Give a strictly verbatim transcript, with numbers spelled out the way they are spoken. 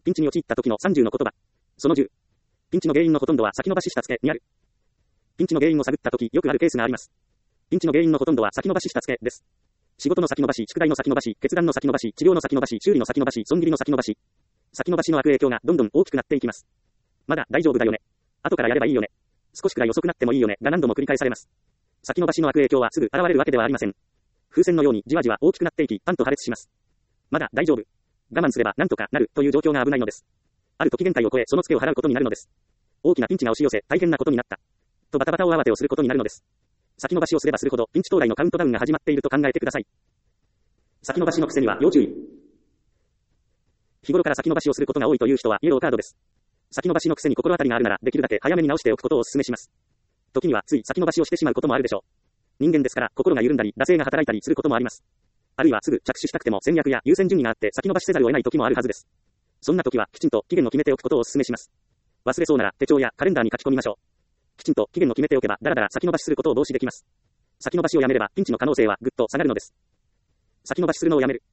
ピンチに陥った時のさんじゅうの言葉。そのじゅう。ピンチの原因のほとんどは先延ばしした付けにある。ピンチの原因を探った時よくあるケースがあります。ピンチの原因のほとんどは先延ばしした付けです。仕事の先延ばし、宿題の先延ばし、決断の先延ばし、治療の先延ばし、修理の先延ばし、損切りの先延ばし。先延ばしの悪影響がどんどん大きくなっていきます。まだ大丈夫だよね。後からやればいいよね。少しくらい遅くなってもいいよねが何度も繰り返されます。先延ばしの悪影響はすぐ現れるわけではありません。風船のようにじわじわ大きくなっていき、パンと破裂します。まだ大丈夫。我慢すれば何とかなるという状況が危ないのです。ある時限界を超えそのツケを払うことになるのです。大きなピンチが押し寄せ大変なことになった。とバタバタ大慌てをすることになるのです。先延ばしをすればするほどピンチ到来のカウントダウンが始まっていると考えてください。先延ばしの癖には要注意。日頃から先延ばしをすることが多いという人はイエローカードです。先延ばしの癖に心当たりがあるならできるだけ早めに直しておくことをお勧めします。時にはつい先延ばしをしてしまうこともあるでしょう。人間ですから心が緩んだり惰性が働いたりすることもあります。あるいはすぐ着手したくても戦略や優先順位があって先延ばしせざるを得ない時もあるはずです。そんな時はきちんと期限を決めておくことをお勧めします。忘れそうなら手帳やカレンダーに書き込みましょう。きちんと期限を決めておけばだらだら先延ばしすることを防止できます。先延ばしをやめればピンチの可能性はぐっと下がるのです。先延ばしするのをやめる。